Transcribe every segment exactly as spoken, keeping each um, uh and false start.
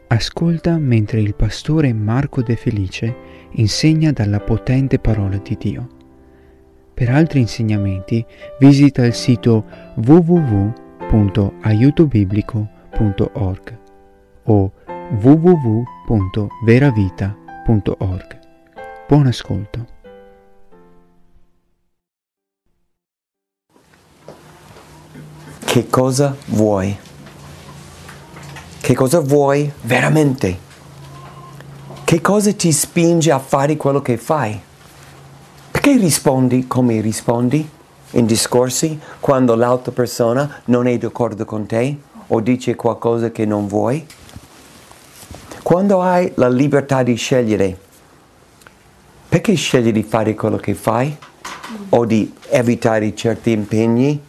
Ascolta mentre il pastore Marco De Felice insegna dalla potente parola di Dio. Per altri insegnamenti visita il sito w w w punto aiuto biblico punto org o w w w punto veravita punto org. Buon ascolto. Che cosa vuoi? Che cosa vuoi veramente? Che cosa ti spinge a fare quello che fai? Perché rispondi come rispondi in discorsi quando l'altra persona non è d'accordo con te o dice qualcosa che non vuoi? Quando hai la libertà di scegliere, perché scegli di fare quello che fai o di evitare certi impegni?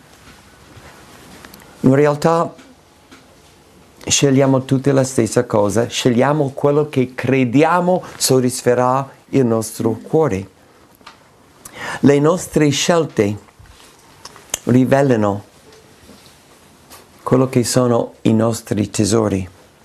In realtà scegliamo tutte la stessa cosa, scegliamo quello che crediamo soddisferà il nostro cuore. Le nostre scelte rivelano quello che sono i nostri tesori.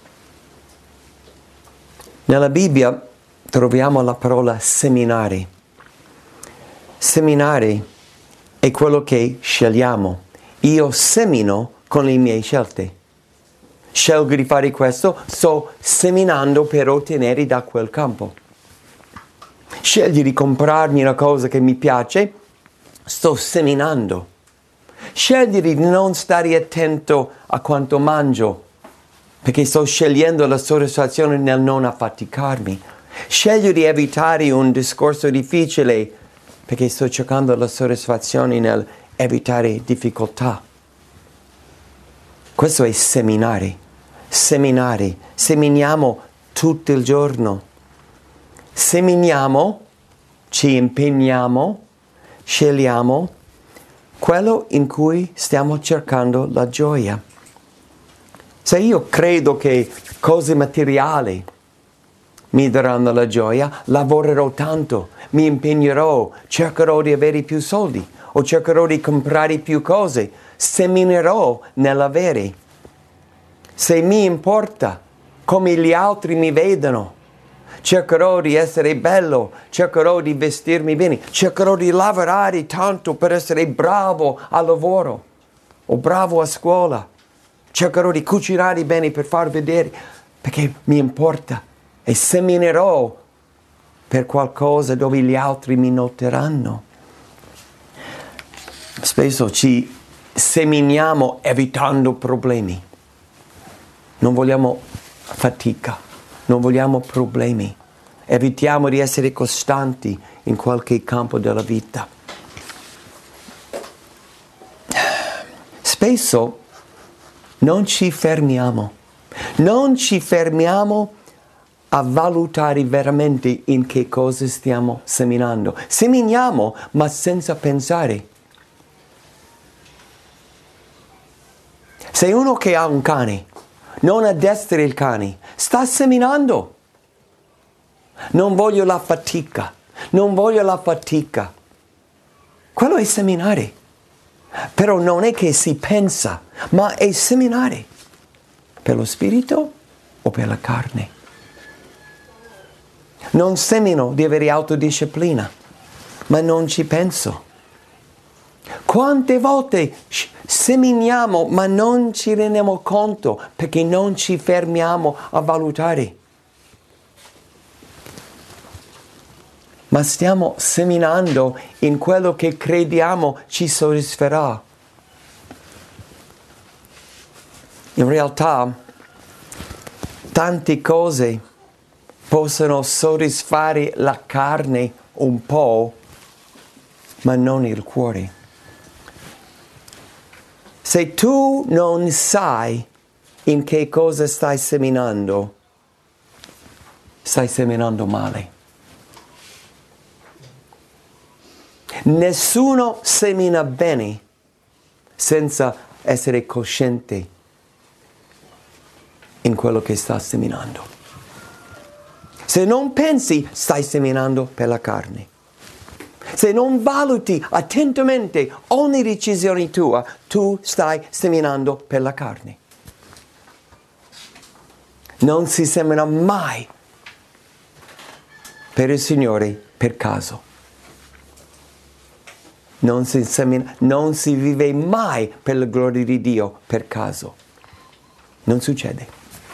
Nella Bibbia troviamo la parola seminare. Seminare è quello che scegliamo. Io semino con le mie scelte. Scelgo di fare questo, sto seminando per ottenere da quel campo. Scegli di comprarmi una cosa che mi piace, sto seminando. Scegli di non stare attento a quanto mangio, perché sto scegliendo la soddisfazione nel non affaticarmi. Sceglio di evitare un discorso difficile, perché sto cercando la soddisfazione nel evitare difficoltà. Questo è seminare. Seminare. Seminiamo tutto il giorno. Seminiamo, ci impegniamo, scegliamo quello in cui stiamo cercando la gioia. Se io credo che cose materiali mi daranno la gioia, lavorerò tanto, mi impegnerò, cercherò di avere più soldi o cercherò di comprare più cose, seminerò nell'avere. Se mi importa come gli altri mi vedono, cercherò di essere bello, cercherò di vestirmi bene, cercherò di lavorare tanto per essere bravo al lavoro o bravo a scuola, cercherò di cucinare bene per far vedere, perché mi importa, e seminerò per qualcosa dove gli altri mi noteranno. Spesso ci seminiamo evitando problemi. Non vogliamo fatica, non vogliamo problemi. Evitiamo di essere costanti in qualche campo della vita. Spesso non ci fermiamo, non ci fermiamo a valutare veramente in che cosa stiamo seminando. Seminiamo, ma senza pensare. Se uno che ha un cane non addestra il cane, sta seminando. Non voglio la fatica, non voglio la fatica. Quello è seminare. Però non è che si pensa, ma è seminare. Per lo spirito o per la carne? Non semino di avere autodisciplina, ma non ci penso. Quante volte seminiamo ma non ci rendiamo conto perché non ci fermiamo a valutare. Ma stiamo seminando in quello che crediamo ci soddisferà. In realtà, tante cose possono soddisfare la carne un po', ma non il cuore. Se tu non sai in che cosa stai seminando, stai seminando male. Nessuno semina bene senza essere cosciente in quello che sta seminando. Se non pensi, stai seminando per la carne. Se non valuti attentamente ogni decisione tua, tu stai seminando per la carne. Non si semina mai per il Signore per caso. Non si semina, non si vive mai per la gloria di Dio per caso. Non succede.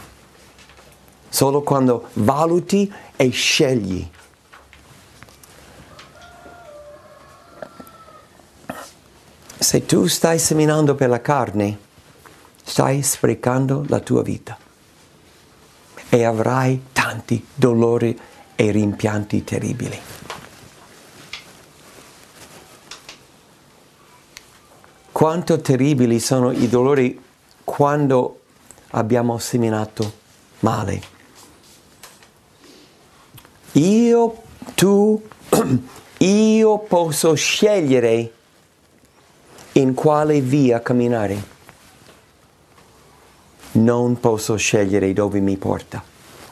Solo quando valuti e scegli. Se tu stai seminando per la carne, stai sprecando la tua vita e avrai tanti dolori e rimpianti terribili. Quanto terribili sono i dolori quando abbiamo seminato male. Io, tu, io posso scegliere in quale via camminare. Non posso scegliere dove mi porta.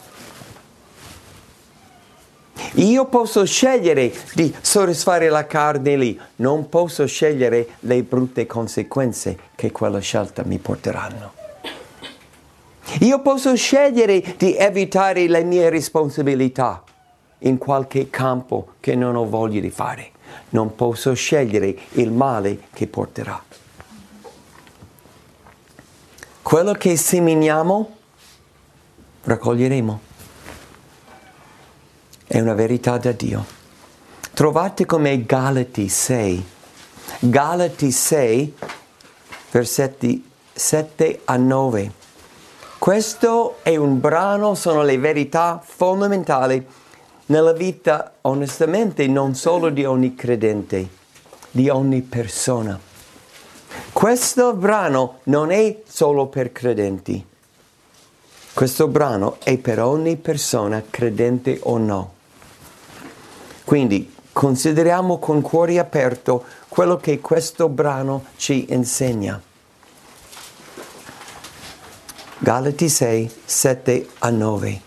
Io posso scegliere di soddisfare la carne lì, non posso scegliere le brutte conseguenze che quella scelta mi porteranno. Io posso scegliere di evitare le mie responsabilità in qualche campo che non ho voglia di fare. Non posso scegliere il male che porterà. Quello che seminiamo, raccoglieremo. È una verità da Dio. Trovate come Galati sei. Galati sei, versetti sette a nove. Questo è un brano, sono le verità fondamentali nella vita, onestamente, non solo di ogni credente, di ogni persona. Questo brano non è solo per credenti. Questo brano è per ogni persona, credente o no. Quindi consideriamo con cuore aperto quello che questo brano ci insegna. Galati sei, sette a nove.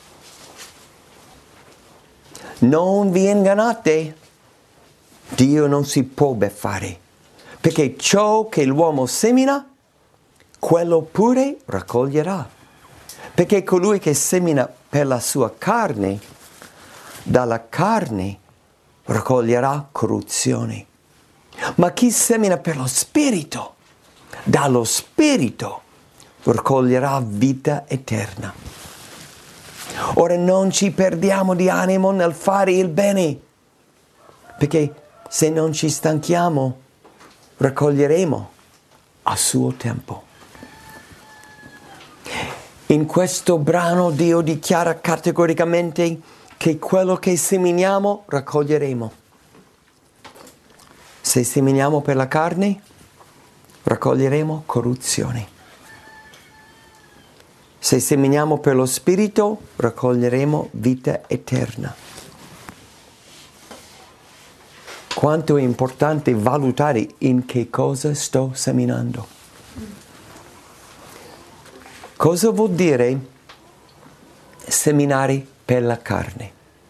Non vi ingannate, Dio non si può beffare, perché ciò che l'uomo semina, quello pure raccoglierà. Perché colui che semina per la sua carne, dalla carne raccoglierà corruzione. Ma chi semina per lo Spirito, dallo Spirito raccoglierà vita eterna. Ora non ci perdiamo di animo nel fare il bene, perché se non ci stanchiamo, raccoglieremo a suo tempo. In questo brano Dio dichiara categoricamente che quello che seminiamo raccoglieremo. Se seminiamo per la carne, raccoglieremo corruzione. Se seminiamo per lo Spirito, raccoglieremo vita eterna. Quanto è importante valutare in che cosa sto seminando. Cosa vuol dire seminare per la carne?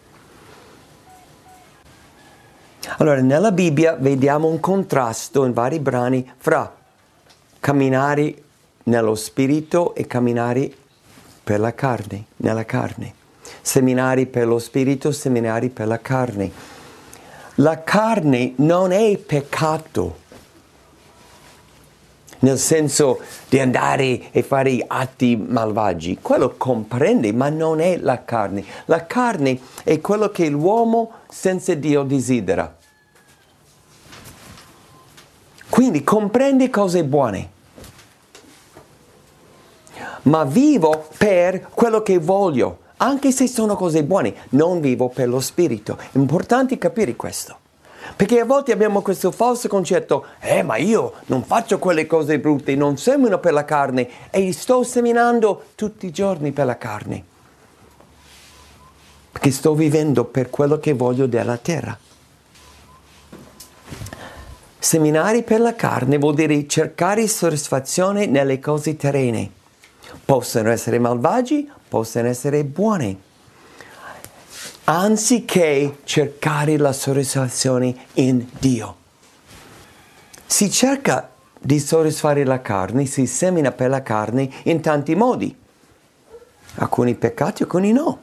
Allora, nella Bibbia vediamo un contrasto in vari brani fra camminare nello Spirito e camminare per la carne, nella carne. Seminare per lo Spirito, seminare per la carne. La carne non è peccato, nel senso di andare e fare atti malvagi. Quello comprende, ma non è la carne. La carne è quello che l'uomo senza Dio desidera. Quindi comprende cose buone. Ma vivo per quello che voglio, anche se sono cose buone, non vivo per lo Spirito. È importante capire questo, perché a volte abbiamo questo falso concetto, eh ma io non faccio quelle cose brutte, non semino per la carne e sto seminando tutti i giorni per la carne, perché sto vivendo per quello che voglio della terra. Seminare per la carne vuol dire cercare soddisfazione nelle cose terrene. Possono essere malvagi, possono essere buoni. Anziché cercare la soddisfazione in Dio. Si cerca di soddisfare la carne, si semina per la carne in tanti modi. alcuni peccati, alcuni no.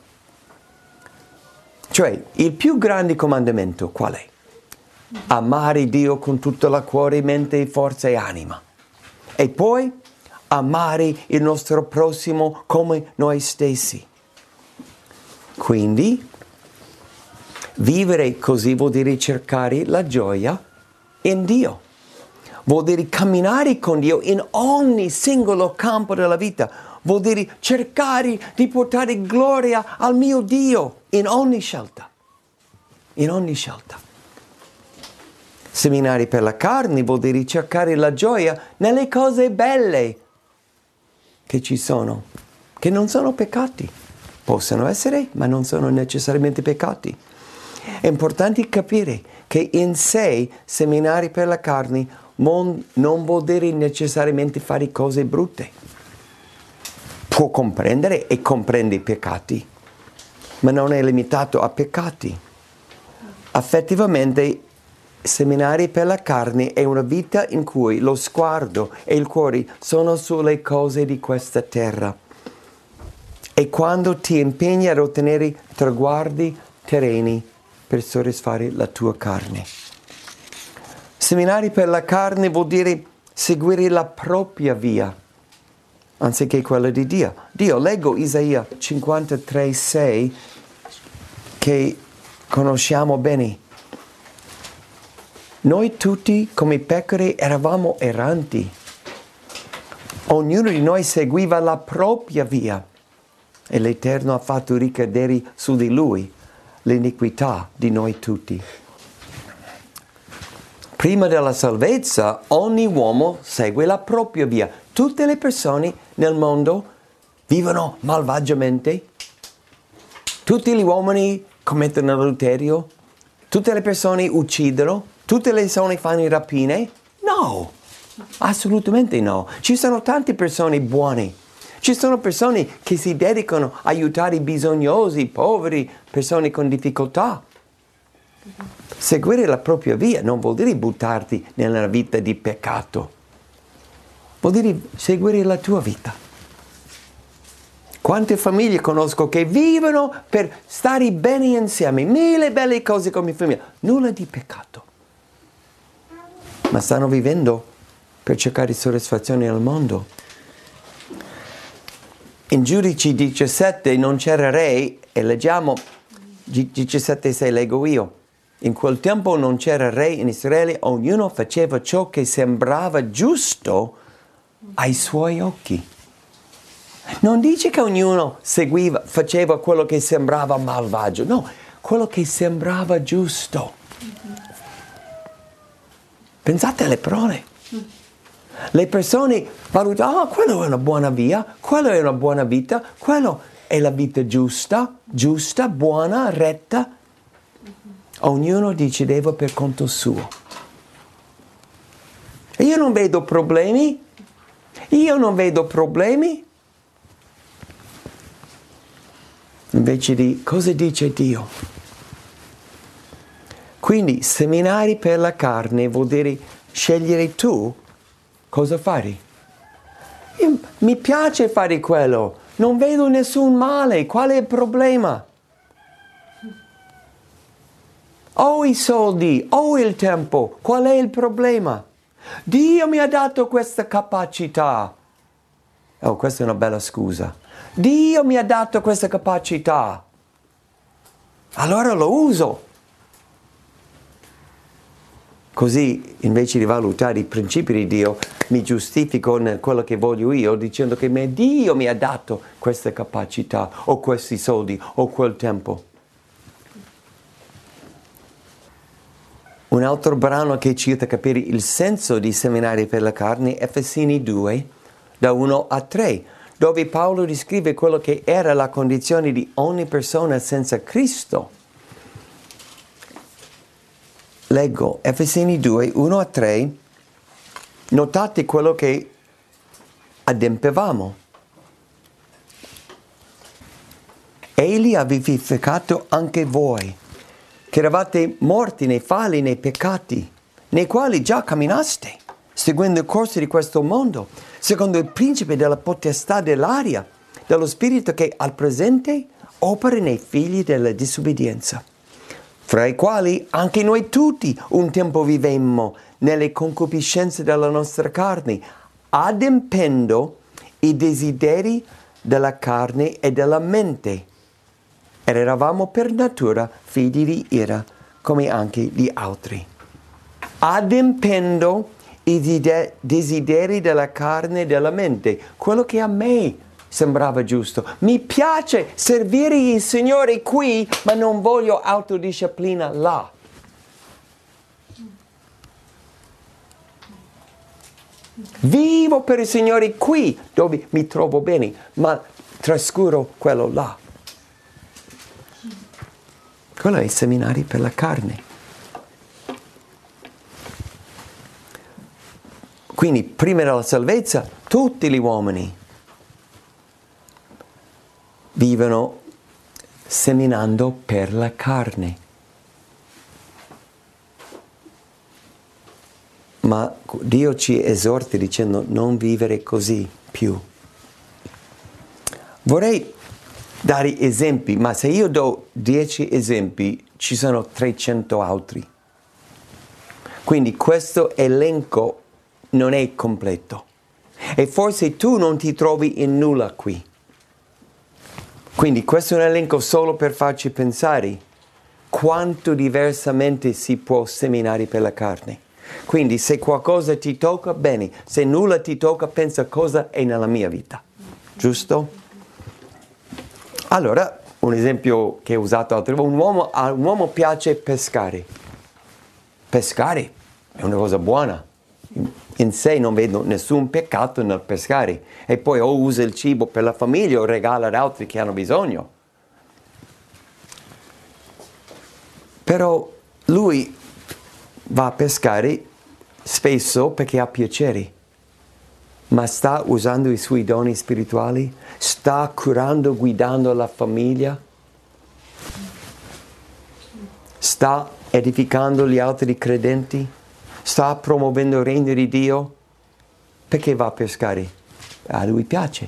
Cioè, il più grande comandamento qual è? Amare Dio con tutto il cuore, mente, forza e anima. E poi amare il nostro prossimo come noi stessi. Quindi, vivere così vuol dire cercare la gioia in Dio. Vuol dire camminare con Dio in ogni singolo campo della vita. Vuol dire cercare di portare gloria al mio Dio in ogni scelta. In ogni scelta. Seminari per la carne vuol dire cercare la gioia nelle cose belle che ci sono, che non sono peccati. Possono essere, ma non sono necessariamente peccati. È importante capire che in sé seminari per la carne non, non vuol dire necessariamente fare cose brutte. Può comprendere e comprende i peccati, ma non è limitato a peccati. Effettivamente, seminari per la carne è una vita in cui lo sguardo e il cuore sono sulle cose di questa terra. E quando ti impegni ad ottenere traguardi terreni per soddisfare la tua carne. Seminari per la carne vuol dire seguire la propria via, anziché quella di Dio. Dio, leggo Isaia cinquantatré sei, che conosciamo bene. Noi tutti come pecore eravamo erranti. Ognuno di noi seguiva la propria via e l'Eterno ha fatto ricadere su di Lui l'iniquità di noi tutti. Prima della salvezza, ogni uomo segue la propria via. Tutte le persone nel mondo vivono malvagiamente. Tutti gli uomini commettono adulterio. Tutte le persone uccidono. Tutte le persone fanno rapine? No, assolutamente no. Ci sono tante persone buone. Ci sono persone che si dedicano a aiutare i bisognosi, i poveri, persone con difficoltà. Seguire la propria via non vuol dire buttarti nella vita di peccato. Vuol dire seguire la tua vita. Quante famiglie conosco che vivono per stare bene insieme, mille belle cose come famiglia, nulla di peccato. Ma stanno vivendo per cercare soddisfazione nel mondo. In Giudici diciassette non c'era re, e leggiamo diciassette sei, leggo io. In quel tempo non c'era re in Israele, ognuno faceva ciò che sembrava giusto ai suoi occhi. Non dice che ognuno seguiva, faceva quello che sembrava malvagio, no, quello che sembrava giusto. Pensate alle parole. Le persone valutano, ah, quello è una buona via, quello è una buona vita, quello è la vita giusta, giusta, buona, retta. Ognuno decideva per conto suo. E io non vedo problemi, io non vedo problemi. Invece di cosa dice Dio? Quindi seminari per la carne vuol dire scegliere tu cosa fare. Io, mi piace fare quello, non vedo nessun male, qual è il problema? Ho i soldi, ho il tempo, qual è il problema? Dio mi ha dato questa capacità. Oh, questa è una bella scusa. Dio mi ha dato questa capacità. Allora lo uso. Così, invece di valutare i principi di Dio, mi giustifico in quello che voglio io, dicendo che me Dio mi ha dato questa capacità, o questi soldi, o quel tempo. Un altro brano che ci aiuta a capire il senso di seminari per la carne è Efesini due, da uno a tre, dove Paolo descrive quello che era la condizione di ogni persona senza Cristo. Leggo Efesini due, uno a tre, notate quello che adempivamo. Egli ha vivificato anche voi, che eravate morti nei falli, nei peccati, nei quali già camminaste, seguendo il corso di questo mondo, secondo il principe della potestà dell'aria, dello Spirito che al presente opera nei figli della disobbedienza, fra i quali anche noi tutti un tempo vivemmo nelle concupiscenze della nostra carne, adempendo i desideri della carne e della mente. Ed eravamo per natura figli di ira, come anche gli altri. Adempendo i desideri della carne e della mente, quello che a me sembrava giusto. Mi piace servire il Signore qui, ma non voglio autodisciplina là. Vivo per il Signore qui, dove mi trovo bene, ma trascuro quello là. Quello è il seminario per la carne. Quindi, prima della salvezza, tutti gli uomini vivono seminando per la carne. Ma Dio ci esorta dicendo non vivere così più. Vorrei dare esempi, ma se io do dieci esempi, ci sono trecento altri. Quindi questo elenco non è completo. E forse tu non ti trovi in nulla qui. Quindi questo è un elenco solo per farci pensare quanto diversamente si può seminare per la carne. Quindi se qualcosa ti tocca, bene. Se nulla ti tocca, pensa cosa è nella mia vita. Giusto? Allora, un esempio che ho usato altre volte, un uomo, a un uomo piace pescare. Pescare è una cosa buona. In sé non vedo nessun peccato nel pescare. E poi o usa il cibo per la famiglia o regala ad altri che hanno bisogno. Però lui va a pescare spesso perché ha piacere. Ma sta usando i suoi doni spirituali? Sta curando, guidando la famiglia? Sta edificando gli altri credenti? Sta promuovendo il regno di Dio? Perché va a pescare? A lui piace.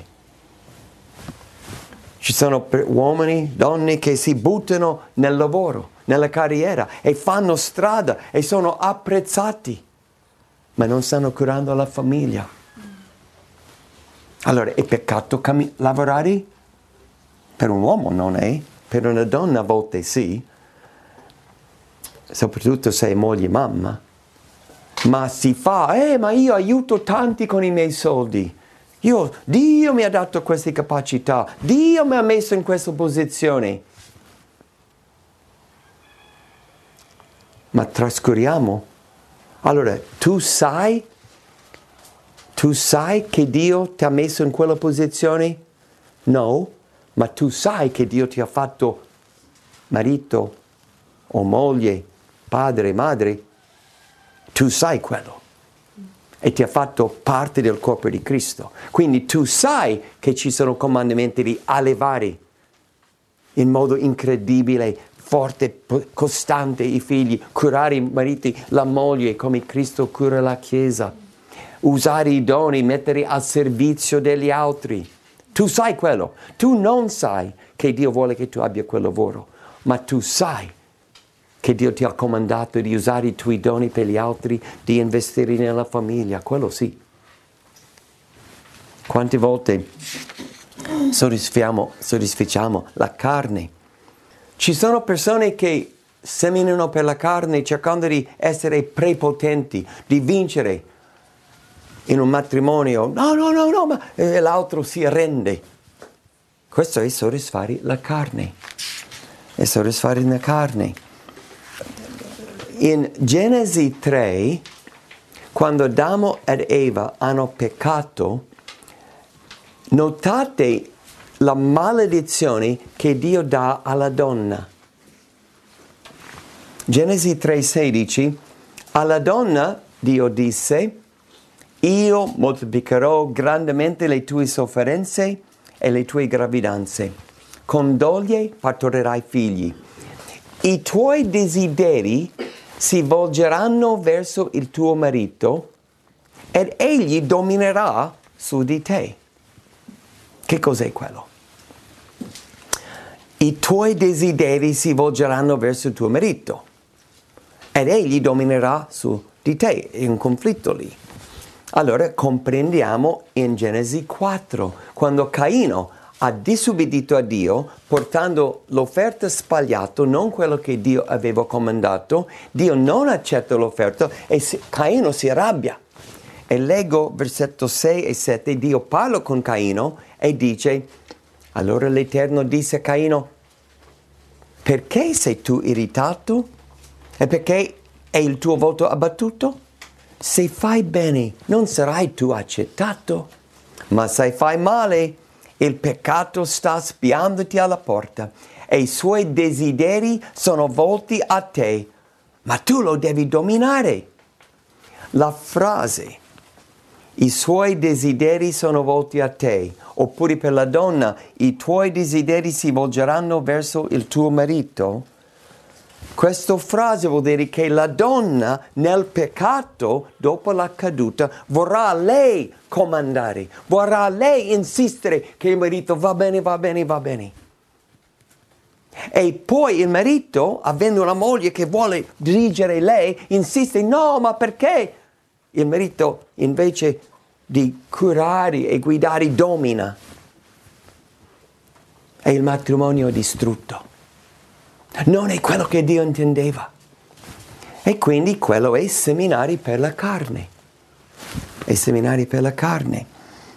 Ci sono uomini, donne che si buttano nel lavoro, nella carriera e fanno strada e sono apprezzati, ma non stanno curando la famiglia. Allora, è peccato cam- lavorare? Per un uomo non è, per una donna a volte sì, soprattutto se è moglie e mamma. Ma si fa, eh, ma io aiuto tanti con i miei soldi. Io, Dio mi ha dato queste capacità, Dio mi ha messo in questa posizione. Ma trascuriamo. Allora, tu sai Tu sai che Dio ti ha messo in quella posizione? No, ma tu sai che Dio ti ha fatto marito o moglie, padre, madre. Tu sai quello. E ti ha fatto parte del corpo di Cristo. Quindi tu sai che ci sono comandamenti di allevare in modo incredibile, forte, costante i figli, curare i mariti, la moglie come Cristo cura la Chiesa. Usare i doni, mettere al servizio degli altri. Tu sai quello. Tu non sai che Dio vuole che tu abbia quel lavoro, ma tu sai che Dio ti ha comandato di usare i tuoi doni per gli altri, di investire nella famiglia. Quello sì. Quante volte soddisfiamo, soddisfacciamo la carne? Ci sono persone che seminano per la carne cercando di essere prepotenti, di vincere. In un matrimonio, no, no, no, no, ma eh, l'altro si arrende. Questo è soddisfare la carne. È soddisfare la carne. In Genesi tre, quando Adamo ed Eva hanno peccato, notate la maledizione che Dio dà alla donna. Genesi tre sedici, alla donna Dio disse: io moltiplicherò grandemente le tue sofferenze e le tue gravidanze. Con doglie partorirai figli. I tuoi desideri si volgeranno verso il tuo marito ed egli dominerà su di te. Che cos'è quello? i tuoi desideri si volgeranno verso il tuo marito ed egli dominerà su di te, è un conflitto lì. Allora comprendiamo in Genesi quattro, quando Caino ha disubbidito a Dio, portando l'offerta sbagliata, non quello che Dio aveva comandato, Dio non accetta l'offerta e Caino si arrabbia. E leggo versetto sei e sette, Dio parla con Caino e dice, allora l'Eterno disse a Caino, perché sei tu irritato? E perché è il tuo volto abbattuto? Se fai bene, non sarai tu accettato, ma se fai male, il peccato sta spiandoti alla porta e i suoi desideri sono volti a te, ma tu lo devi dominare. La frase, i suoi desideri sono volti a te, oppure per la donna, i tuoi desideri si volgeranno verso il tuo marito. Questa frase vuol dire che la donna nel peccato, dopo la caduta, vorrà lei comandare, vorrà lei insistere che il marito va bene, va bene, va bene. E poi il marito, avendo una moglie che vuole dirigere lei, insiste, no, ma perché? Il marito, invece di curare e guidare, domina. E il matrimonio è distrutto. Non è quello che Dio intendeva. E quindi quello è seminari per la carne. È seminari per la carne.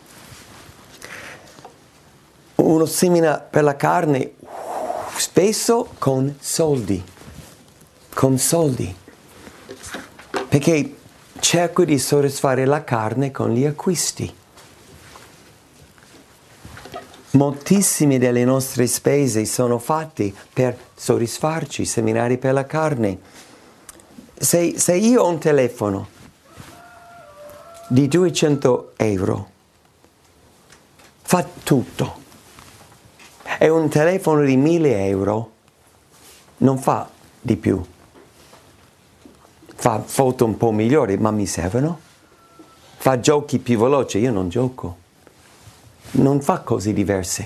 Uno semina per la carne spesso con soldi. Con soldi. Perché cerco di soddisfare la carne con gli acquisti. Moltissime delle nostre spese sono fatte per soddisfarci, seminari per la carne. Se, se io ho un telefono di duecento euro, fa tutto. E un telefono di mille euro non fa di più. Fa foto un po' migliori, ma mi servono. Fa giochi più veloci, io non gioco. Non fa cose diverse.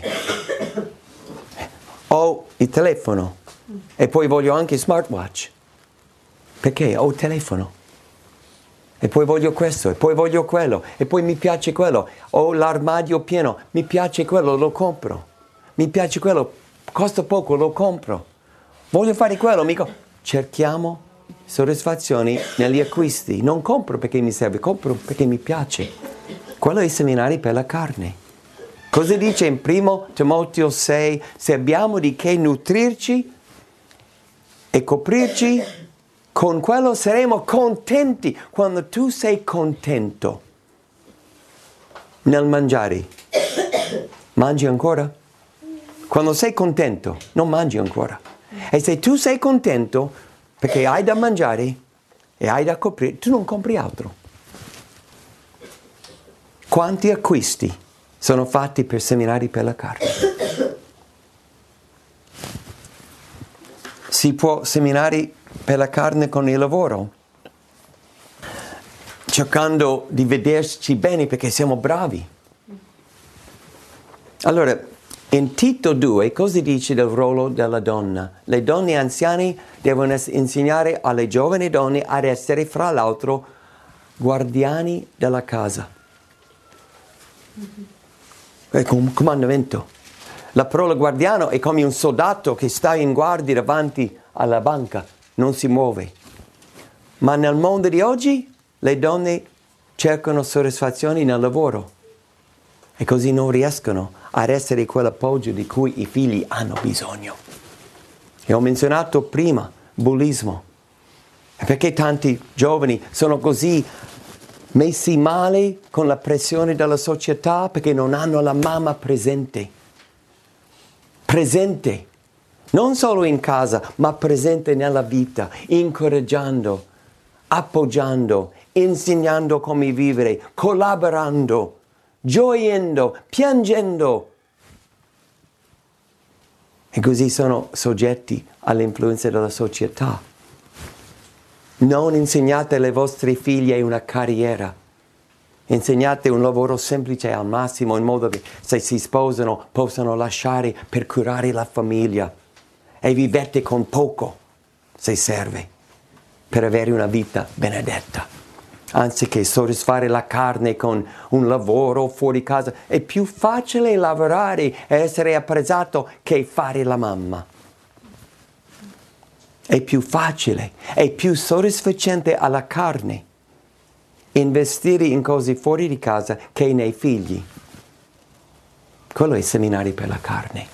Ho il telefono e poi voglio anche smartwatch. Perché ho il telefono. E poi voglio questo, e poi voglio quello, e poi mi piace quello. Ho l'armadio pieno, mi piace quello, lo compro. Mi piace quello, costa poco, lo compro. Voglio fare quello, mi co- cerchiamo soddisfazioni negli acquisti. Non compro perché mi serve, compro perché mi piace. Quello è i seminari per la carne. Cosa dice in primo Timoteo sei? Se abbiamo di che nutrirci e coprirci, con quello saremo contenti. Quando tu sei contento nel mangiare, mangi ancora? Quando sei contento, non mangi ancora. E se tu sei contento perché hai da mangiare e hai da coprire, tu non compri altro. Quanti acquisti sono fatti per seminari per la carne? Si può seminari per la carne con il lavoro, cercando di vederci bene perché siamo bravi. Allora, in Tito due, cosa dice del ruolo della donna? Le donne anziane devono insegnare alle giovani donne ad essere, fra l'altro, guardiani della casa. È un comandamento. La parola guardiano è come un soldato che sta in guardia davanti alla banca, non si muove. Ma nel mondo di oggi le donne cercano soddisfazioni nel lavoro e così non riescono ad essere quell'appoggio di cui i figli hanno bisogno. E ho menzionato prima bullismo. Perché tanti giovani sono così messi male con la pressione della società? Perché non hanno la mamma presente. Presente. Non solo in casa, ma presente nella vita, incoraggiando, appoggiando, insegnando come vivere, collaborando, gioiendo, piangendo. E così sono soggetti all'influenza della società. Non insegnate alle vostre figlie una carriera, Insegnate un lavoro semplice al massimo, in modo che se si sposano possano lasciare per curare la famiglia e vivete con poco, se serve, per avere una vita benedetta. Anziché soddisfare la carne con un lavoro fuori casa, è più facile lavorare e essere apprezzato che fare la mamma. È più facile, è più soddisfacente alla carne investire in cose fuori di casa che nei figli. Quello è il seminario per la carne.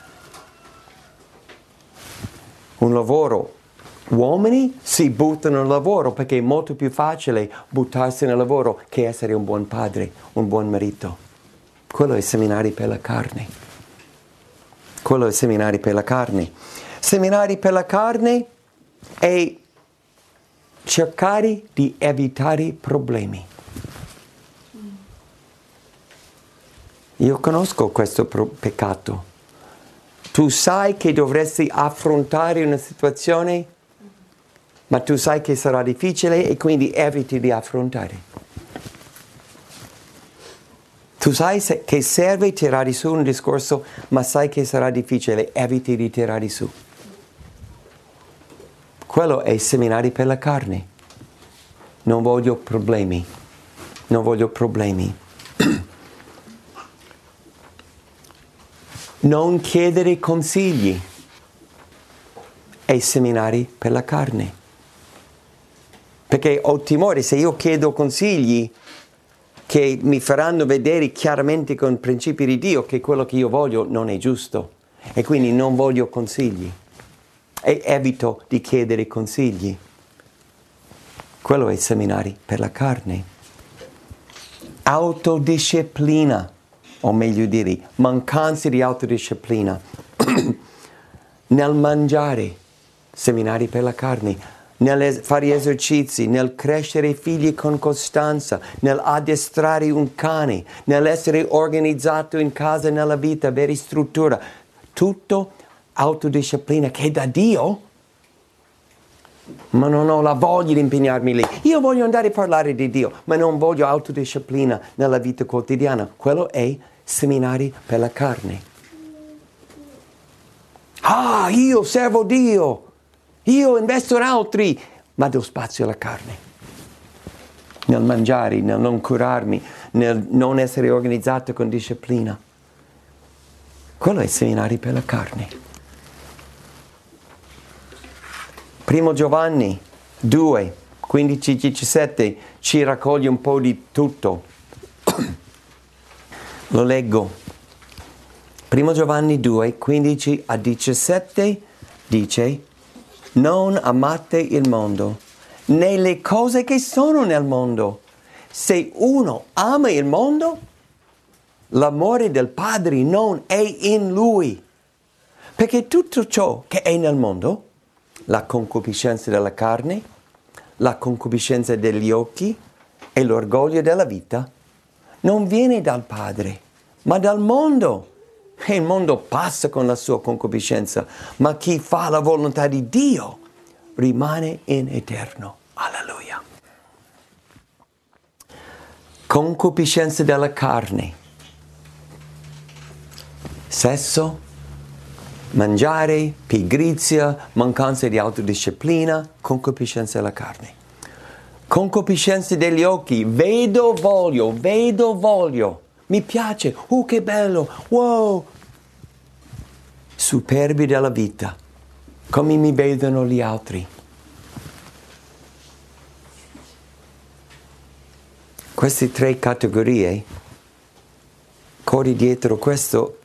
Un lavoro. Uomini si buttano nel lavoro perché è molto più facile buttarsi nel lavoro che essere un buon padre, un buon marito. Quello è il seminario per la carne. Quello è il seminario per la carne. Seminari per la carne è cercare di evitare problemi. Io conosco questo pro- peccato. Tu sai che dovresti affrontare una situazione, ma tu sai che sarà difficile e quindi eviti di affrontare. Tu sai se- che serve tirare su un discorso, ma sai che sarà difficile, eviti di tirare su. Quello è il seminario per la carne. Non voglio problemi. Non voglio problemi. Non chiedere consigli. È il seminario per la carne. Perché ho timore, se io chiedo consigli che mi faranno vedere chiaramente con i principi di Dio che quello che io voglio non è giusto. E quindi non voglio consigli. E evito di chiedere consigli. Quello è il seminario per la carne. Autodisciplina, o meglio dire, mancanza di autodisciplina. Nel mangiare, seminari per la carne. Nel fare esercizi, nel crescere i figli con costanza, nell'addestrare un cane, nell'essere organizzato in casa, nella vita, avere struttura. Tutto autodisciplina che è da Dio, ma non ho la voglia di impegnarmi lì. Io voglio andare a parlare di Dio, ma non voglio autodisciplina nella vita quotidiana. Quello è seminari per la carne. Ah, io servo Dio, io investo in altri, ma do spazio alla carne. Nel mangiare, nel non curarmi, nel non essere organizzato con disciplina. Quello è seminari per la carne. Primo Giovanni due, quindici diciassette ci raccoglie un po' di tutto. Lo leggo. Primo Giovanni due, quindici a diciassette dice: non amate il mondo, né le cose che sono nel mondo. Se uno ama il mondo, l'amore del Padre non è in lui. Perché tutto ciò che è nel mondo, la concupiscenza della carne, la concupiscenza degli occhi e l'orgoglio della vita, non viene dal Padre, ma dal mondo. E il mondo passa con la sua concupiscenza, ma chi fa la volontà di Dio rimane in eterno. Alleluia. Concupiscenza della carne. Sesso, mangiare, pigrizia, mancanza di autodisciplina, concupiscenza della carne. Concupiscenza degli occhi, vedo, voglio, vedo, voglio, mi piace, oh che bello, wow. Superbi della vita, come mi vedono gli altri. Queste tre categorie, corri dietro questo,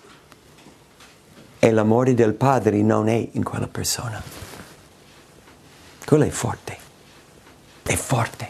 e l'amore del Padre non è in quella persona. Quello è forte. È forte.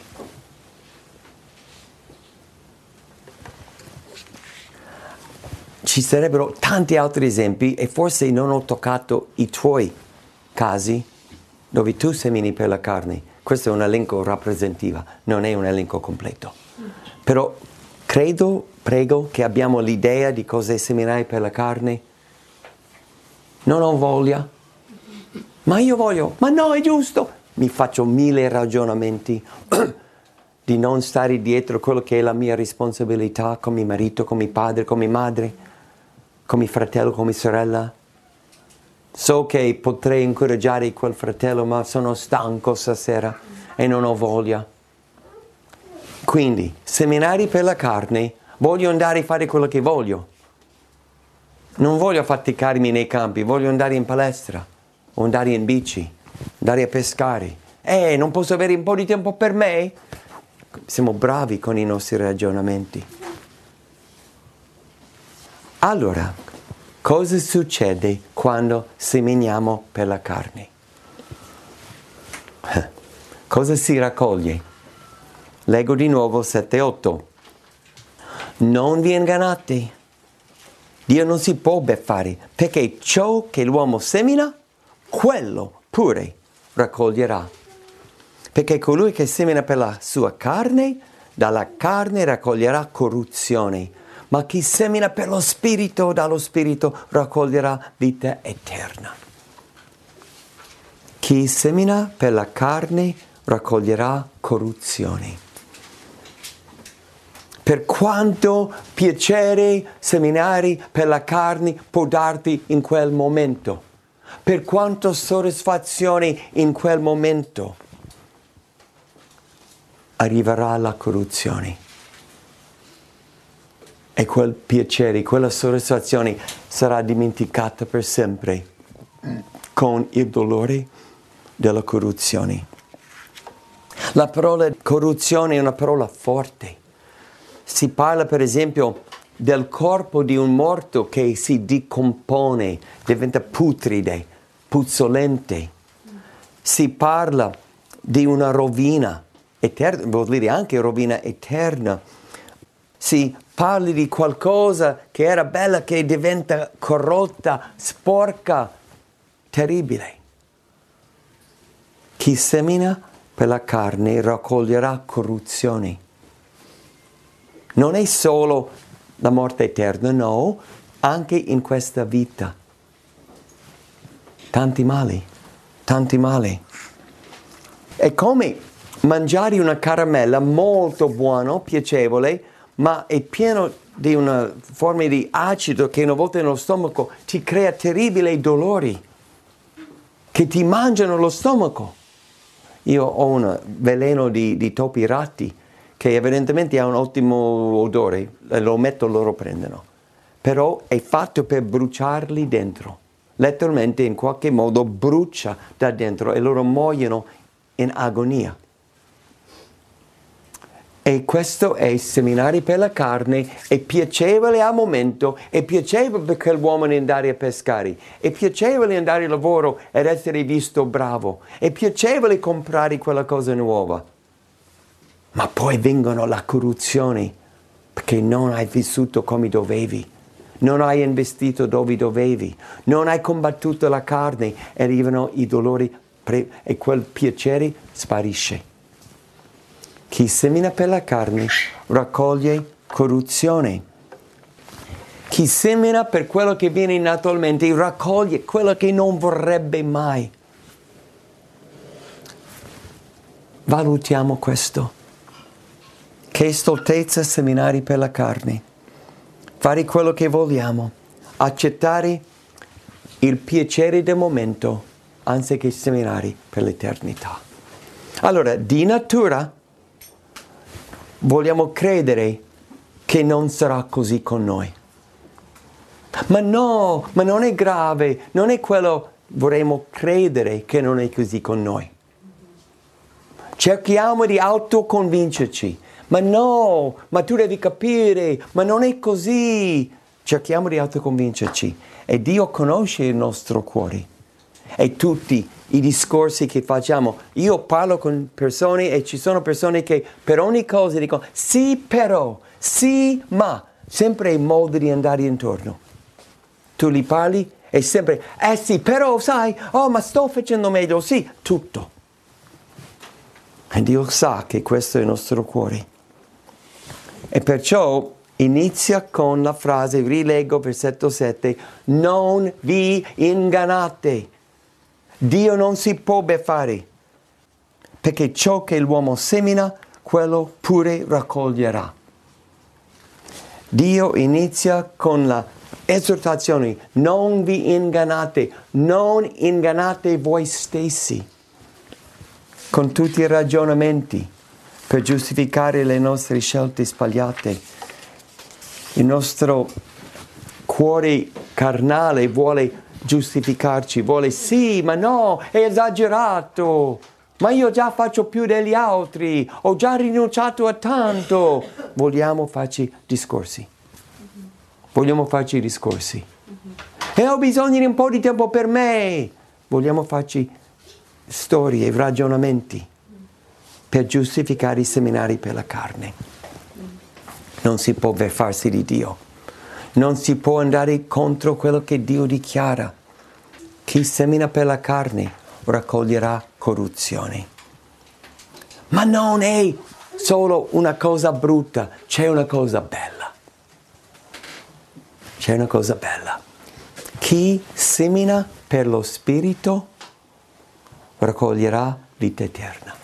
Ci sarebbero tanti altri esempi e forse non ho toccato i tuoi casi dove tu semini per la carne. Questo è un elenco rappresentativo, non è un elenco completo. Però credo, prego, che abbiamo l'idea di cosa è seminare per la carne. Non ho voglia, ma io voglio, ma no, è giusto. Mi faccio mille ragionamenti. di non stare dietro quello che è la mia responsabilità con mio marito, con mio padre, con mia madre, con mio fratello, con mia sorella. So che potrei incoraggiare quel fratello, ma sono stanco stasera e non ho voglia. Quindi, seminari per la carne, voglio andare a fare quello che voglio. Non voglio affaticarmi nei campi, voglio andare in palestra, o andare in bici, andare a pescare. Eh, non posso avere un po' di tempo per me? Siamo bravi con i nostri ragionamenti. Allora, cosa succede quando seminiamo per la carne? Cosa si raccoglie? Leggo di nuovo sette otto. Non vi ingannate. Dio non si può beffare, perché ciò che l'uomo semina, quello pure raccoglierà. Perché colui che semina per la sua carne, dalla carne raccoglierà corruzione, ma chi semina per lo spirito, dallo spirito raccoglierà vita eterna. Chi semina per la carne raccoglierà corruzione. Per quanto piacere seminare per la carne può darti in quel momento, per quanto soddisfazione in quel momento, arriverà la corruzione. E quel piacere, quella soddisfazione sarà dimenticata per sempre con il dolore della corruzione. La parola corruzione è una parola forte. Si parla per esempio del corpo di un morto che si decompone, diventa putride, puzzolente. Si parla di una rovina eterna, vuol dire anche rovina eterna. Si parla di qualcosa che era bella che diventa corrotta, sporca, terribile. Chi semina per la carne raccoglierà corruzione. Non è solo la morte eterna, no, anche in questa vita. Tanti mali, tanti mali. È come mangiare una caramella molto buona, piacevole, ma è pieno di una forma di acido che una volta nello stomaco ti crea terribili dolori, che ti mangiano lo stomaco. Io ho un veleno di, di topi ratti, che evidentemente ha un ottimo odore, lo metto, loro prendono. Però è fatto per bruciarli dentro. Letteralmente in qualche modo brucia da dentro e loro muoiono in agonia. E questo è seminare per la carne, è piacevole al momento, è piacevole per quell'uomo andare a pescare, è piacevole andare al lavoro ed essere visto bravo, è piacevole comprare quella cosa nuova. Ma poi vengono la corruzione, perché non hai vissuto come dovevi, non hai investito dove dovevi, non hai combattuto la carne, e arrivano i dolori pre- e quel piacere sparisce. Chi semina per la carne raccoglie corruzione. Chi semina per quello che viene naturalmente raccoglie quello che non vorrebbe mai. Valutiamo questo. Che stoltezza seminare per la carne, fare quello che vogliamo, accettare il piacere del momento anziché seminare per l'eternità. Allora, di natura vogliamo credere che non sarà così con noi. Ma no, ma non è grave, non è quello, vorremmo credere che non è così con noi. Cerchiamo di autoconvincerci. Ma no, ma tu devi capire, ma non è così. Cerchiamo di autoconvincerci e Dio conosce il nostro cuore e tutti i discorsi che facciamo. Io parlo con persone e ci sono persone che per ogni cosa dicono sì però, sì ma, sempre in modo di andare intorno. Tu li parli e sempre, eh sì però sai, oh ma sto facendo meglio, sì, tutto. E Dio sa che questo è il nostro cuore. E perciò inizia con la frase, rileggo versetto sette, non vi ingannate. Dio non si può beffare, perché ciò che l'uomo semina, quello pure raccoglierà. Dio inizia con la esortazione: non vi ingannate, non ingannate voi stessi con tutti i ragionamenti per giustificare le nostre scelte sbagliate. Il nostro cuore carnale vuole giustificarci, vuole sì, ma no, è esagerato, ma io già faccio più degli altri, ho già rinunciato a tanto. Vogliamo farci discorsi. Vogliamo farci discorsi. E ho bisogno di un po' di tempo per me. Vogliamo farci storie, ragionamenti per giustificare i seminari per la carne. Non si può verfarsi di Dio. Non si può andare contro quello che Dio dichiara. Chi semina per la carne raccoglierà corruzione. Ma non è solo una cosa brutta, c'è una cosa bella. C'è una cosa bella. Chi semina per lo Spirito raccoglierà vita eterna.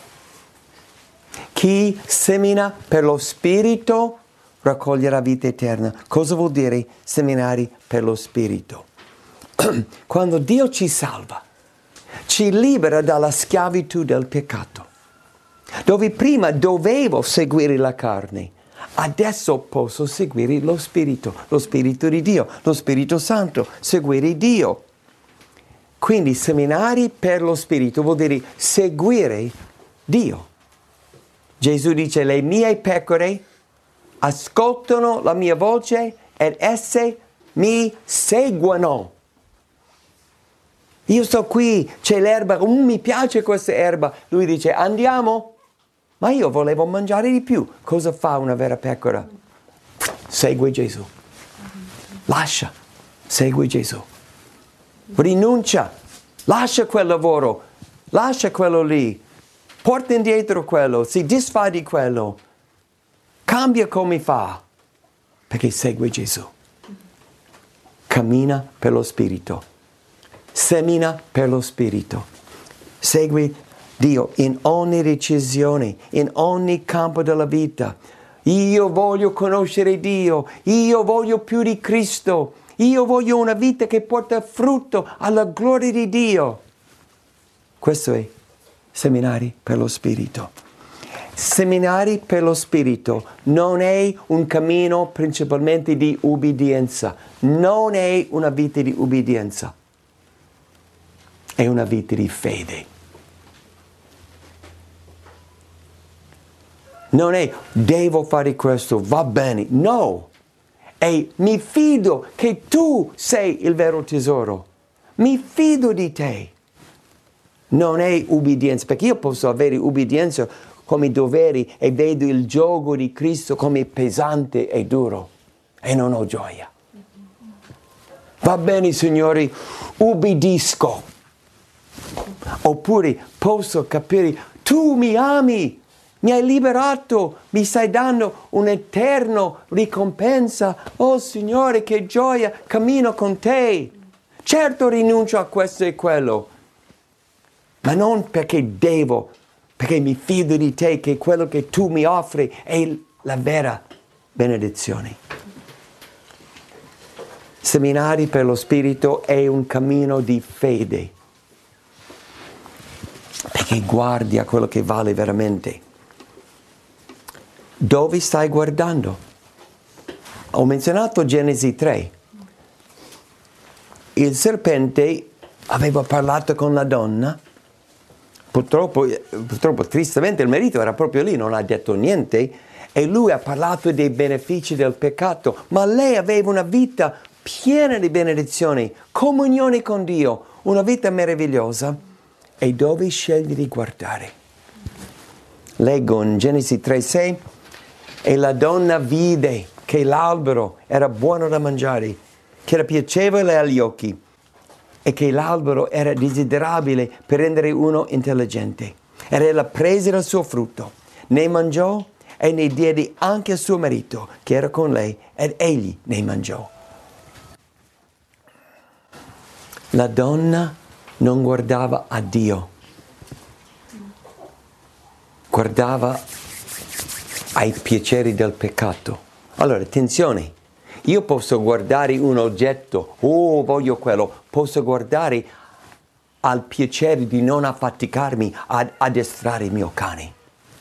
Chi semina per lo Spirito raccoglierà vita eterna. Cosa vuol dire seminari per lo Spirito? Quando Dio ci salva, ci libera dalla schiavitù del peccato, dove prima dovevo seguire la carne, adesso posso seguire lo Spirito, lo Spirito di Dio, lo Spirito Santo, seguire Dio. Quindi seminari per lo Spirito vuol dire seguire Dio. Gesù dice: le mie pecore ascoltano la mia voce ed esse mi seguono. Io sto qui, c'è l'erba, um, mi piace questa erba. Lui dice: andiamo. Ma io volevo mangiare di più. Cosa fa una vera pecora? Segue Gesù. Lascia, segue Gesù. Rinuncia, lascia quel lavoro, lascia quello lì, porta indietro quello, si disfa di quello, cambia come fa, perché segue Gesù. Cammina per lo Spirito, semina per lo Spirito, segue Dio in ogni decisione, in ogni campo della vita. Io voglio conoscere Dio, io voglio più di Cristo, io voglio una vita che porta frutto alla gloria di Dio. Questo è seminari per lo Spirito. Seminari per lo Spirito non è un cammino principalmente di ubbidienza, non è una vita di ubbidienza, è una vita di fede. Non è devo fare questo, va bene, no. E mi fido che tu sei il vero tesoro. Mi fido di te. Non è ubbidienza, perché io posso avere ubbidienza come doveri e vedo il giogo di Cristo come pesante e duro e non ho gioia. Va bene, Signore, ubbidisco. Oppure posso capire, tu mi ami. Mi hai liberato, mi stai dando un'eterna ricompensa. Oh Signore, che gioia, cammino con te. Certo rinuncio a questo e quello, ma non perché devo, perché mi fido di te, che quello che tu mi offri è la vera benedizione. Seminari per lo Spirito è un cammino di fede, perché guardi a quello che vale veramente. Dove stai guardando? Ho menzionato Genesi tre. Il serpente aveva parlato con la donna. Purtroppo, purtroppo, tristemente, il marito era proprio lì, non ha detto niente. E lui ha parlato dei benefici del peccato. Ma lei aveva una vita piena di benedizioni, comunione con Dio, una vita meravigliosa. E dove sceglie di guardare? Leggo in Genesi tre sei. E la donna vide che l'albero era buono da mangiare, che era piacevole agli occhi e che l'albero era desiderabile per rendere uno intelligente. Ed ella prese il suo frutto, ne mangiò e ne diede anche al suo marito che era con lei ed egli ne mangiò. La donna non guardava a Dio, guardava ai piaceri del peccato. Allora, attenzione, io posso guardare un oggetto, oh, voglio quello, posso guardare al piacere di non affaticarmi ad addestrare il mio cane,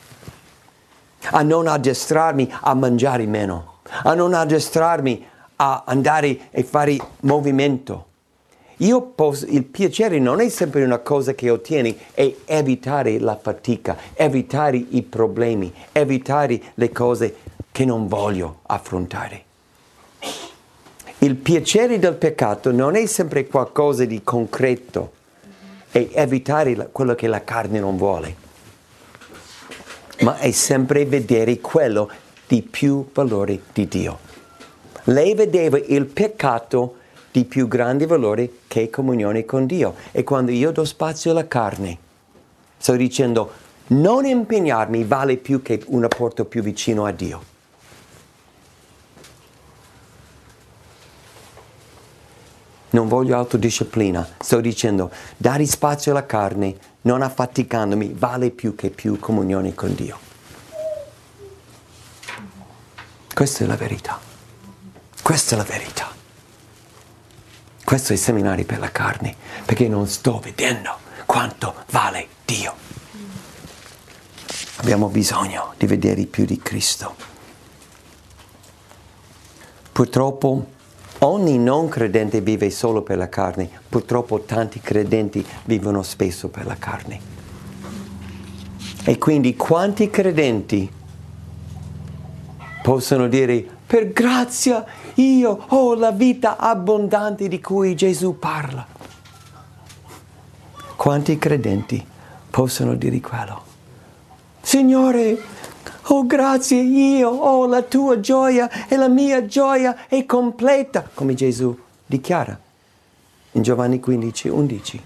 a non addestrarmi a mangiare meno, a non addestrarmi a andare e fare movimento. Io posso, il piacere non è sempre una cosa che ottieni, è evitare la fatica, evitare i problemi, evitare le cose che non voglio affrontare. Il piacere del peccato non è sempre qualcosa di concreto, è evitare la, quello che la carne non vuole, ma è sempre vedere quello di più valore di Dio. Lei vedeva il peccato di più grande valore che comunione con Dio. E quando io do spazio alla carne, sto dicendo non impegnarmi vale più che un rapporto più vicino a Dio. Non voglio autodisciplina, sto dicendo dare spazio alla carne, non affaticandomi, vale più che più comunione con Dio. Questa è la verità. Questa è la verità. Questo è il seminario per la carne, perché non sto vedendo quanto vale Dio. Abbiamo bisogno di vedere più di Cristo. Purtroppo ogni non credente vive solo per la carne, purtroppo tanti credenti vivono spesso per la carne. E quindi quanti credenti possono dire per grazia io ho la vita abbondante di cui Gesù parla? Quanti credenti possono dire quello? Signore, oh grazie, io ho la tua gioia e la mia gioia è completa, come Gesù dichiara in Giovanni quindici, undici.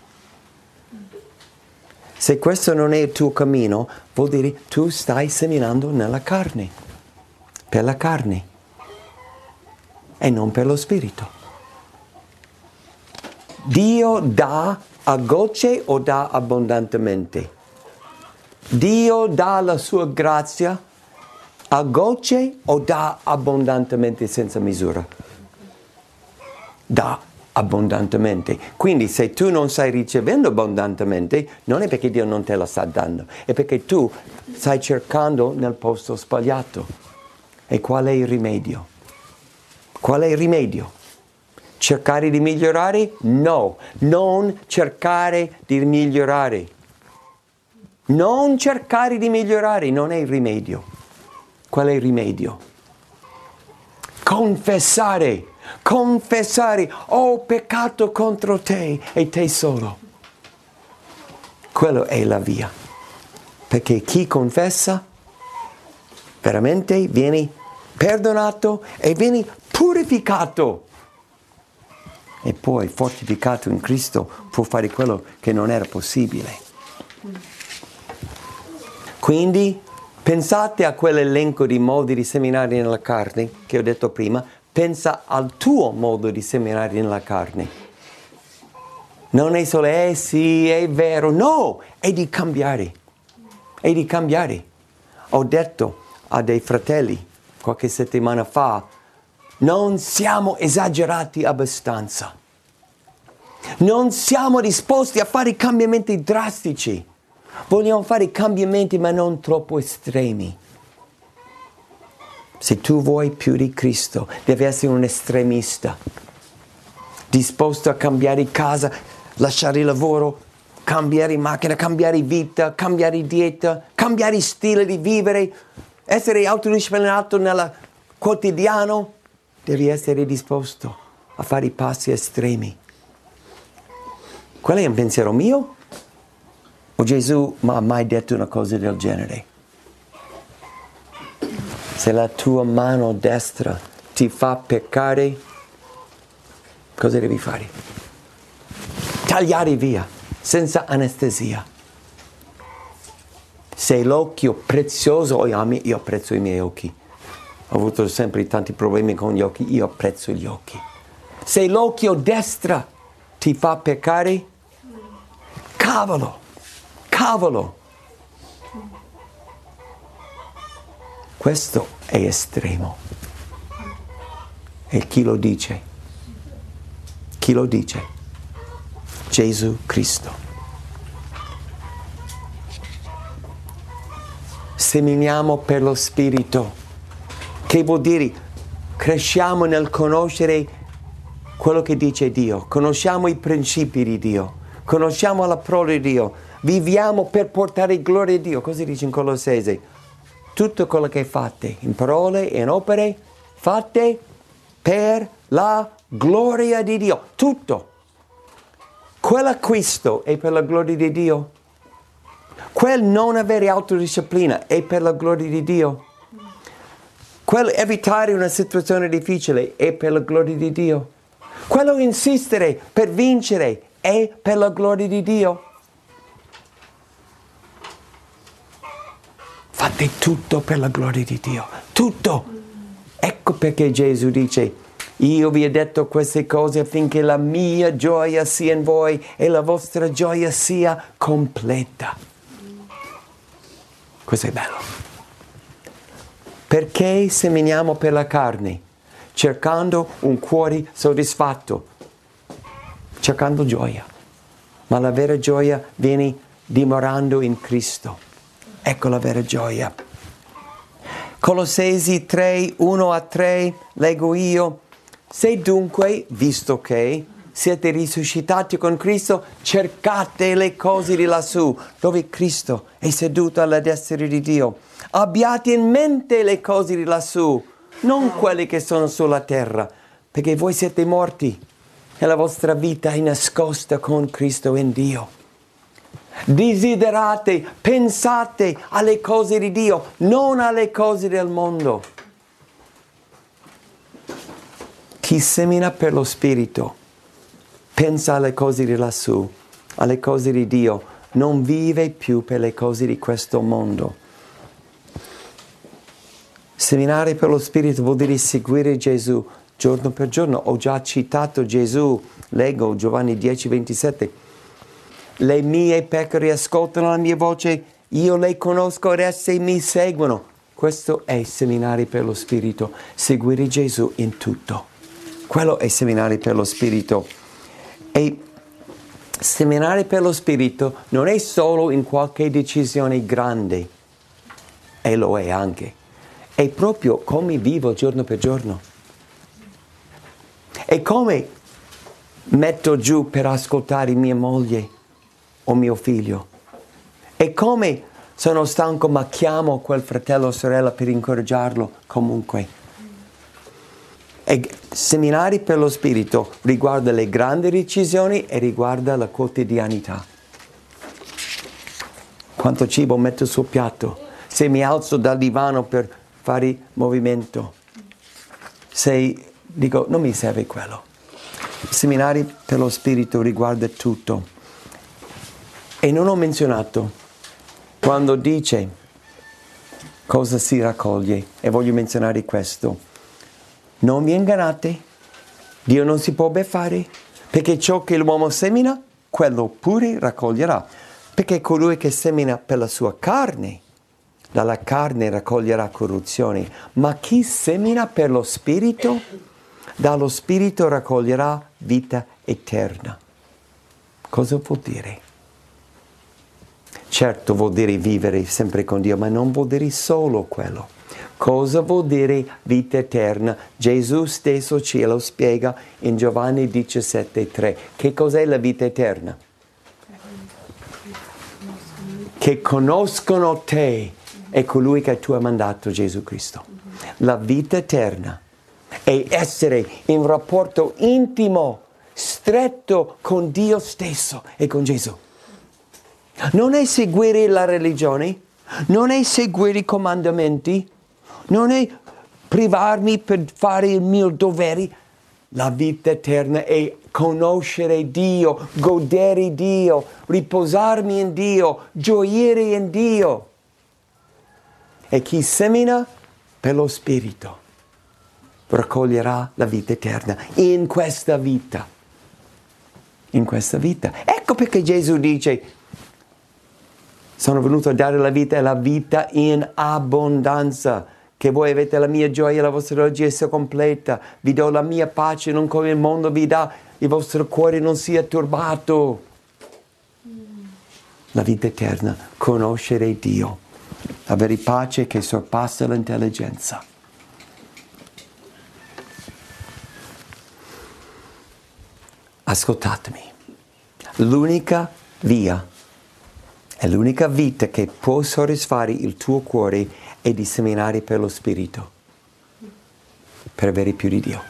Se questo non è il tuo cammino, vuol dire tu stai seminando nella carne, per la carne e non per lo spirito. Dio dà a gocce o dà abbondantemente? Dio dà la sua grazia a gocce o dà abbondantemente senza misura? Dà abbondantemente. Quindi se tu non stai ricevendo abbondantemente, non è perché Dio non te la sta dando, è perché tu stai cercando nel posto sbagliato. E qual è il rimedio? Qual è il rimedio? Cercare di migliorare? No, non cercare di migliorare. Non cercare di migliorare non è il rimedio. Qual è il rimedio? Confessare, confessare, ho peccato contro te e te solo. Quello è la via. Perché chi confessa veramente viene perdonato e viene purificato. E poi, fortificato in Cristo, può fare quello che non era possibile. Quindi, pensate a quell'elenco di modi di seminare nella carne che ho detto prima, pensa al tuo modo di seminare nella carne. Non è solo, eh sì, è vero, no, è di cambiare. È di cambiare. Ho detto a dei fratelli qualche settimana fa, non siamo esagerati abbastanza. Non siamo disposti a fare cambiamenti drastici. Vogliamo fare cambiamenti ma non troppo estremi. Se tu vuoi più di Cristo, devi essere un estremista. Disposto a cambiare casa, lasciare il lavoro, cambiare macchina, cambiare vita, cambiare dieta, cambiare stile di vivere, essere autodisciplinato nel quotidiano. Devi essere disposto a fare i passi estremi. Qual è un pensiero mio? O Gesù mi ha mai detto una cosa del genere? Se la tua mano destra ti fa peccare, cosa devi fare? Tagliare via, senza anestesia. Se l'occhio prezioso, io apprezzo i miei occhi. Ho avuto sempre tanti problemi con gli occhi, io apprezzo gli occhi. Se l'occhio destra ti fa peccare, cavolo, cavolo. Questo è estremo. E chi lo dice? Chi lo dice? Gesù Cristo. Seminiamo per lo Spirito. Che vuol dire? Cresciamo nel conoscere quello che dice Dio. Conosciamo i principi di Dio. Conosciamo la parola di Dio. Viviamo per portare gloria a Dio. Così dice in Colossesi. Tutto quello che fate, in parole e in opere, fate per la gloria di Dio. Tutto. Quell'acquisto è per la gloria di Dio. Quel non avere autodisciplina è per la gloria di Dio. Quel evitare una situazione difficile è per la gloria di Dio. Quello insistere per vincere è per la gloria di Dio. Fate tutto per la gloria di Dio. Tutto. Ecco perché Gesù dice: io vi ho detto queste cose affinché la mia gioia sia in voi e la vostra gioia sia completa. Questo è bello. Perché seminiamo per la carne? Cercando un cuore soddisfatto, cercando gioia. Ma la vera gioia viene dimorando in Cristo. Ecco la vera gioia. Colossesi tre, uno a tre, leggo io. Se dunque, visto che siete risuscitati con Cristo, cercate le cose di lassù, dove Cristo è seduto alla destra di Dio. Abbiate in mente le cose di lassù, non quelle che sono sulla terra, perché voi siete morti e la vostra vita è nascosta con Cristo in Dio. Desiderate, pensate alle cose di Dio, non alle cose del mondo. Chi semina per lo Spirito pensa alle cose di lassù, alle cose di Dio, non vive più per le cose di questo mondo. Seminare per lo Spirito vuol dire seguire Gesù giorno per giorno. Ho già citato Gesù, leggo Giovanni dieci ventisette. Le mie pecore ascoltano la mia voce, io le conosco ed esse mi seguono. Questo è seminare per lo Spirito, seguire Gesù in tutto. Quello è seminare per lo Spirito. E seminare per lo Spirito non è solo in qualche decisione grande, e lo è anche. È proprio come vivo giorno per giorno. È come metto giù per ascoltare mia moglie o mio figlio. È come sono stanco ma chiamo quel fratello o sorella per incoraggiarlo comunque. E seminari per lo Spirito riguarda le grandi decisioni e riguarda la quotidianità. Quanto cibo metto sul piatto? Se mi alzo dal divano per fare movimento, se dico non mi serve quello. Seminari per lo Spirito riguarda tutto. E non ho menzionato quando dice cosa si raccoglie, e voglio menzionare questo. Non vi ingannate, Dio non si può beffare, perché ciò che l'uomo semina, quello pure raccoglierà. Perché colui che semina per la sua carne, dalla carne raccoglierà corruzione, ma chi semina per lo Spirito, dallo Spirito raccoglierà vita eterna. Cosa vuol dire? Certo vuol dire vivere sempre con Dio, ma non vuol dire solo quello. Cosa vuol dire vita eterna? Gesù stesso ce lo spiega in Giovanni diciassette tre. Che cos'è la vita eterna? Che conoscono te e colui che tu hai mandato, Gesù Cristo. La vita eterna è essere in rapporto intimo, stretto con Dio stesso e con Gesù. Non è seguire la religione, non è seguire i comandamenti, non è privarmi per fare il mio dovere. La vita eterna è conoscere Dio, godere Dio, riposarmi in Dio, gioire in Dio. E chi semina per lo Spirito raccoglierà la vita eterna in questa vita. In questa vita. Ecco perché Gesù dice: sono venuto a dare la vita e la vita in abbondanza. che voi avete la mia gioia, la vostra gioia sia completa. Vi do la mia pace, non come il mondo vi dà. Il vostro cuore non sia turbato. La vita eterna, conoscere Dio, avere pace che sorpassa l'intelligenza. Ascoltatemi, l'unica via e l'unica vita che può soddisfare il tuo cuore è di seminare per lo Spirito, per avere più di Dio.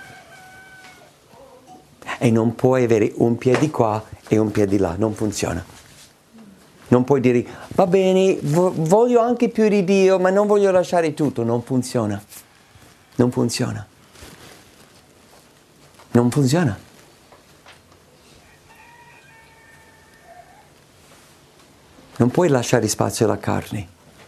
E non puoi avere un piede qua e un piede là, non funziona. Non puoi dire, va bene, voglio anche più di Dio, ma non voglio lasciare tutto. Non funziona. Non funziona. Non funziona. Non puoi lasciare spazio alla carne.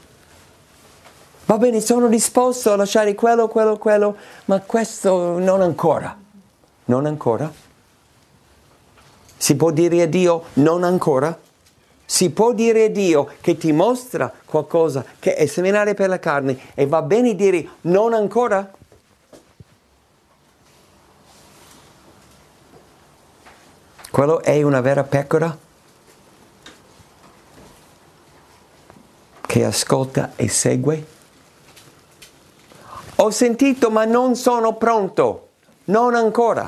Va bene, sono disposto a lasciare quello, quello, quello, ma questo non ancora. Non ancora. Si può dire a Dio, non ancora? Si può dire a Dio che ti mostra qualcosa che è seminare per la carne e va bene dire non ancora? Quello è una vera pecora che ascolta e segue? Ho sentito ma non sono pronto, non ancora.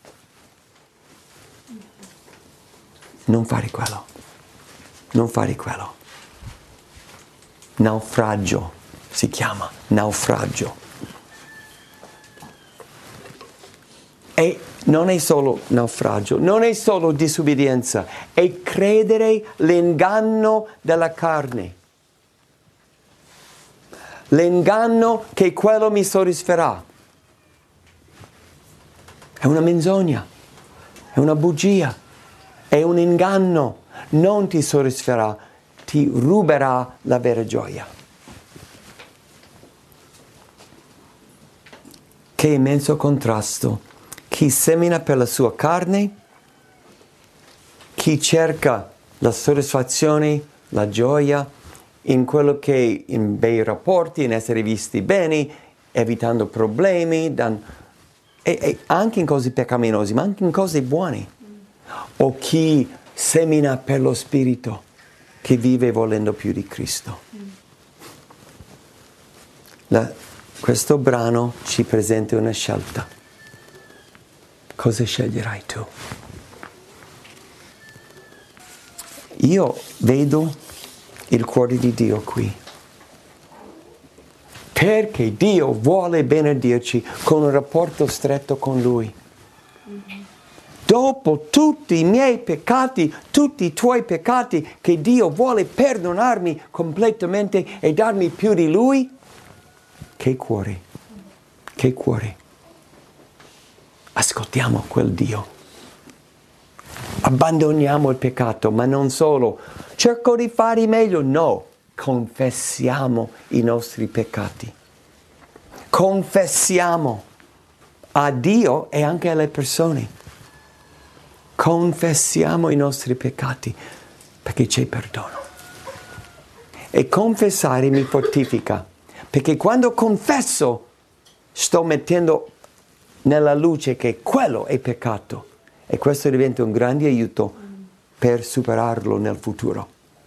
Non fare quello. Non fare quello. Naufragio si chiama, naufragio. E non è solo naufragio, non è solo disobbedienza, è credere l'inganno della carne. L'inganno che quello mi soddisferà. È una menzogna, è una bugia, è un inganno. Non ti soddisferà, ti ruberà la vera gioia. Che immenso contrasto. Chi semina per la sua carne, chi cerca la soddisfazione, la gioia in quello che in bei rapporti, in essere visti bene, evitando problemi, dan, e, e anche in cose peccaminosi, ma anche in cose buone. O chi semina per lo Spirito, che vive volendo più di Cristo. La, questo brano ci presenta una scelta. Cosa sceglierai tu? Io vedo il cuore di Dio qui. Perché Dio vuole benedirci con un rapporto stretto con Lui. Dopo tutti i miei peccati, tutti i tuoi peccati, che Dio vuole perdonarmi completamente e darmi più di Lui, che cuore, che cuore. Ascoltiamo quel Dio. Abbandoniamo il peccato, ma non solo. Cerco di fare meglio, no. Confessiamo i nostri peccati. Confessiamo a Dio e anche alle persone. Confessiamo i nostri peccati perché c'è perdono. E confessare mi fortifica, perché quando confesso sto mettendo nella luce che quello è peccato e questo diventa un grande aiuto per superarlo nel futuro.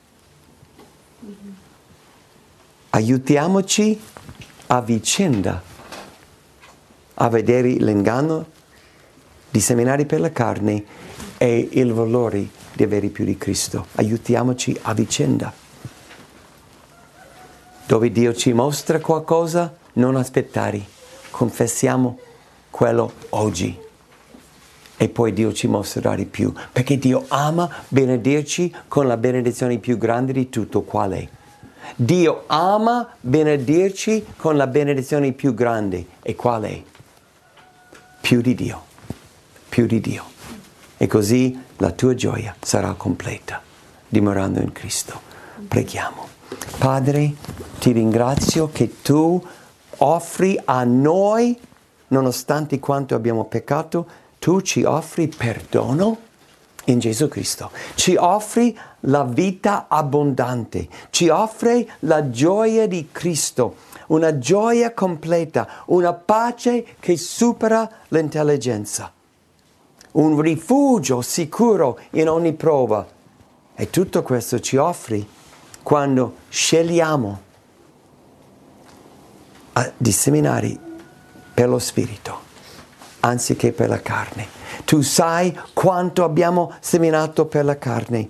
Aiutiamoci a vicenda a vedere l'inganno di seminare per la carne e il valore di avere più di Cristo. Aiutiamoci a vicenda. Dove Dio ci mostra qualcosa, non aspettare. Confessiamo quello oggi. E poi Dio ci mostrerà di più. Perché Dio ama benedirci con la benedizione più grande di tutto. Qual è? Dio ama benedirci con la benedizione più grande. E qual è? Più di Dio. Più di Dio. E così la tua gioia sarà completa, dimorando in Cristo. Preghiamo. Padre, ti ringrazio che tu offri a noi, nonostante quanto abbiamo peccato, tu ci offri perdono in Gesù Cristo. Ci offri la vita abbondante. Ci offri la gioia di Cristo. una gioia completa, una pace che supera l'intelligenza, un rifugio sicuro in ogni prova. E tutto questo ci offri quando scegliamo di seminare per lo Spirito, anziché per la carne. Tu sai quanto abbiamo seminato per la carne.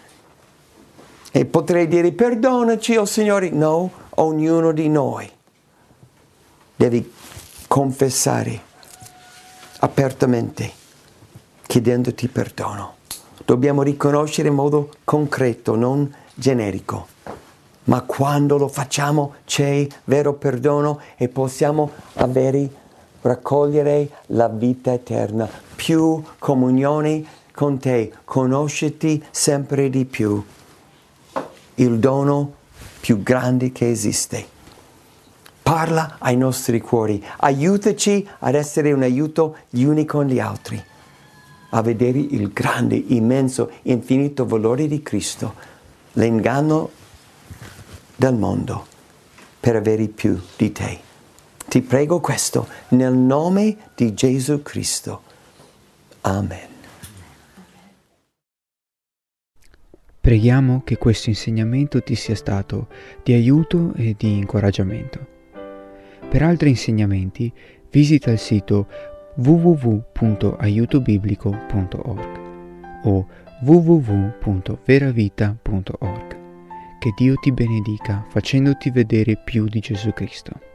E potrei dire, perdonaci, oh Signore. No, ognuno di noi deve confessare apertamente, chiedendoti perdono. Dobbiamo riconoscere in modo concreto, non generico. Ma quando lo facciamo c'è vero perdono e possiamo avere, raccogliere la vita eterna, più comunione con te, conoscerti sempre di più, il dono più grande che esiste. Parla ai nostri cuori, aiutaci ad essere un aiuto gli uni con gli altri, a vedere il grande, immenso, infinito valore di Cristo, l'inganno del mondo per avere più di te. Ti prego questo nel nome di Gesù Cristo. Amen. Preghiamo che questo insegnamento ti sia stato di aiuto e di incoraggiamento. Per altri insegnamenti visita il sito w w w punto aiuto biblico punto org o w w w punto veravita punto org. Che Dio ti benedica facendoti vedere più di Gesù Cristo.